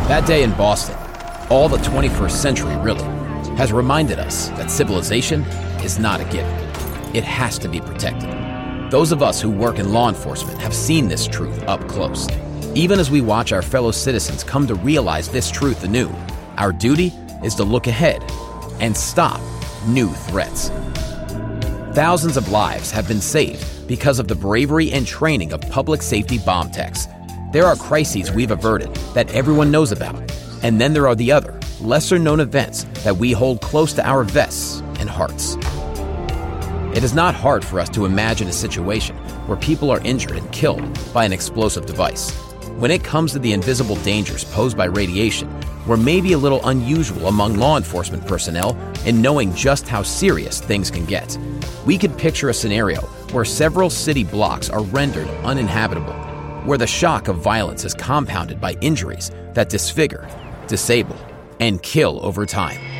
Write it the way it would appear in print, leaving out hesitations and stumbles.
That day in Boston, all the 21st century really, has reminded us that civilization is not a given. It has to be protected. Those of us who work in law enforcement have seen this truth up close. Even as we watch our fellow citizens come to realize this truth anew, our duty is to look ahead and stop new threats. Thousands of lives have been saved because of the bravery and training of public safety bomb techs. There are crises we've averted that everyone knows about, and then there are the other, lesser-known events that we hold close to our vests and hearts. It is not hard for us to imagine a situation where people are injured and killed by an explosive device. When it comes to the invisible dangers posed by radiation, we're maybe a little unusual among law enforcement personnel in knowing just how serious things can get. We could picture a scenario where several city blocks are rendered uninhabitable, where the shock of violence is compounded by injuries that disfigure, disable, and kill over time.